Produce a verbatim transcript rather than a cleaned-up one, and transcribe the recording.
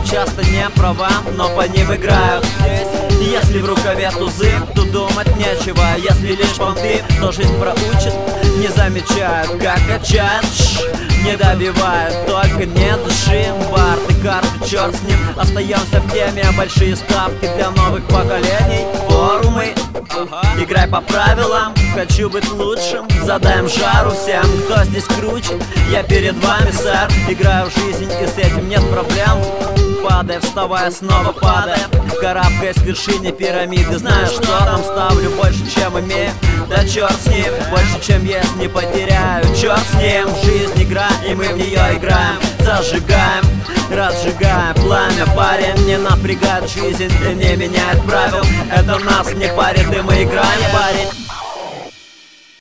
часто не права, но по ним играют. Если в рукаве тузы, то думать нечего. Если лишь понты, то жизнь проучит. Не замечают, как качают, не добивают, только не души. Барты, карты, черт с ним. Остаемся в теме, большие ставки для новых поколений. Форумы, играй по правилам. Хочу быть лучшим, задаем жару всем, кто здесь круче. Я перед вами, сэр, играю в жизнь, и с этим нет проблем. Падая, вставая, снова падая, карабкаясь к вершине пирамиды. Знаю, что там, ставлю больше, чем имею. Да черт с ним, больше, чем есть, не потеряю. Черт с ним, жизнь игра, и мы в нее играем. Зажигаем, разжигаем пламя. Парень, не напрягает жизнь и не меняет правил. Это нас не парит, и мы играем, парень.